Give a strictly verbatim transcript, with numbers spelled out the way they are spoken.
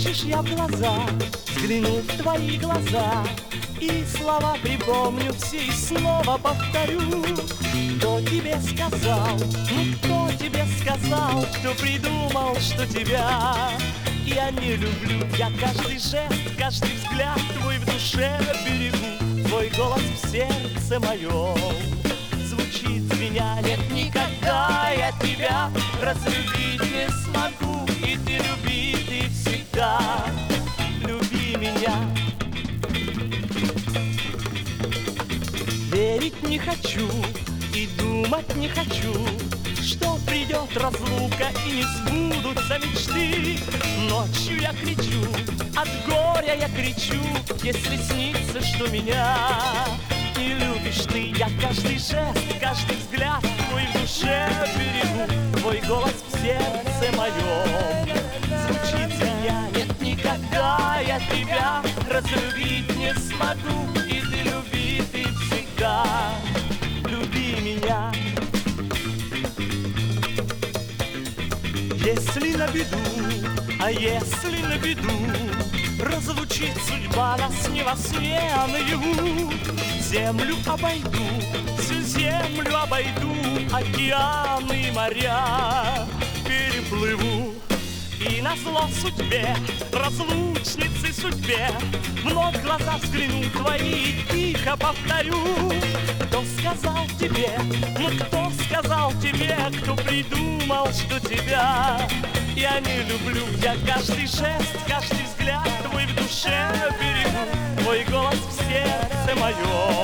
Хочешь, я в глаза взгляну в твои глаза, и слова припомню все и снова повторю. Кто тебе сказал, ну кто тебе сказал, кто придумал, что тебя я не люблю? Я каждый жест, каждый взгляд твой в душе берегу. Твой голос в сердце моем звучит звеня. Нет, никогда я тебя разлюбить не смогу, и ты люби, ты всегда люби меня. Верить не хочу и думать не хочу, что придет разлука и не сбудутся мечты. Ночью я кричу, от горя я кричу, если снится, что меня не любишь ты. Я каждый жест, каждый взгляд твой в душе берегу. Твой голос в сердце моем звучит звеня. Нет, никогда я тебя разлюбить не смогу, и ты люби, ты всегда люби меня. Если на беду, а если на беду разлучит судьба нас не во сне, а наяву, землю обойду, всю землю обойду, океаны и моря переплыву. И назло судьбе, разлучнице судьбе, вновь в глаза взгляну твои и тихо повторю. Кто сказал тебе, ну кто сказал тебе, кто придумал, что тебя я не люблю? Я каждый жест, каждый взгляд твой в душе берегу. Твой голос в сердце моем